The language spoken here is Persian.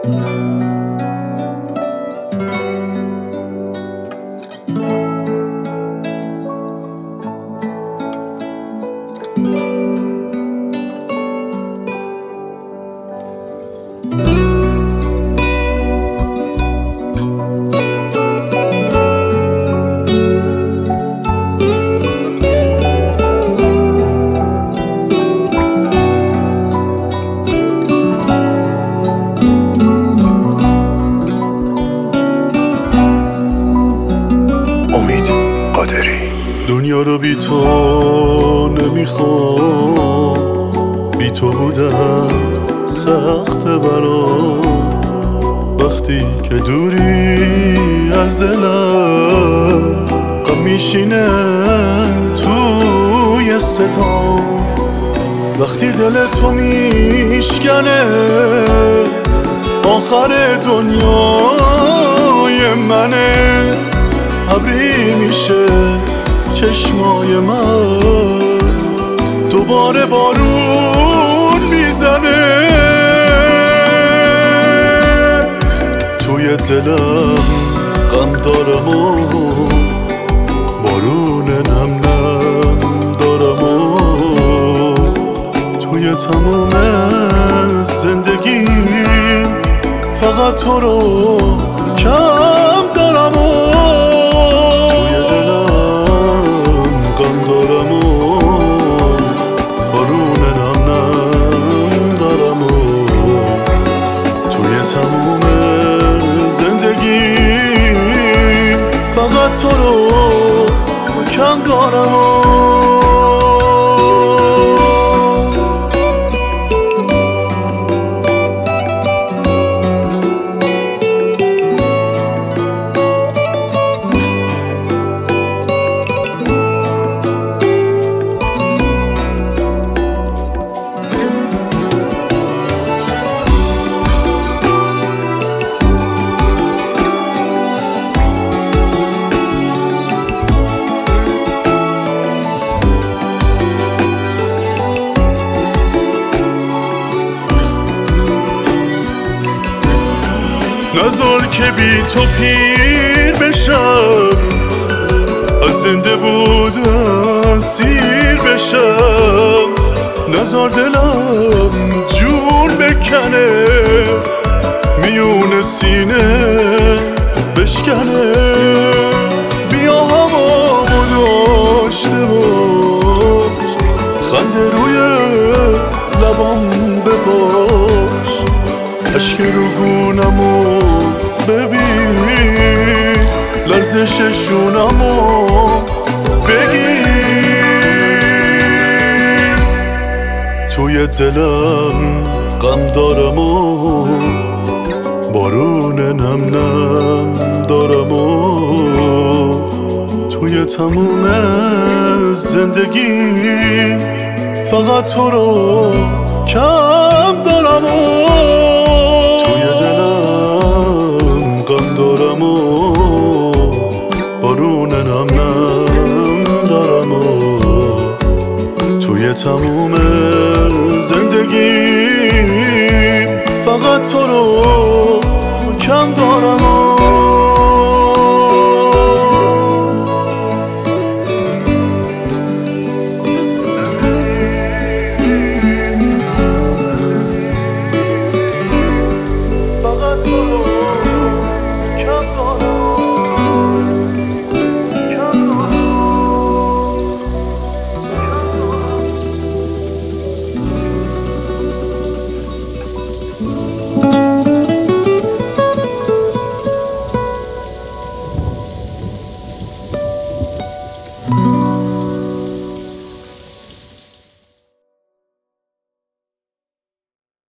دنیا رو بی تو نمیخوام، بی تو بودم سخت برام. وقتی که دوری از دلم، غم میشینه توی ستام. وقتی دل تو میشکنه آخر دنیای منه. ابری میشه چشمای من، دوباره بارون میزنه. توی دلم غم دارم و بارون نم نم دارم و توی تمام زندگی فقط تو رو کم دارم و فقط تو رو کم دارم. نذار که بی تو پیر بشم، از زنده بودن سیر بشم. نذار دلم جون بکنه، میون سینه بشکنه. بیا هوامو داشته باش، خنده روی لبام بپاش. اشک رو گونمو ببین، لرزش شونمو بگیر. توی دلم غم دارم و بارون نم نم دارم و توی تموم زندگی فقط تو رو کم دارم و توی دلم غم دارم و بارون نم نم دارم و توی تموم زندگی فقط تو رو کم دارم و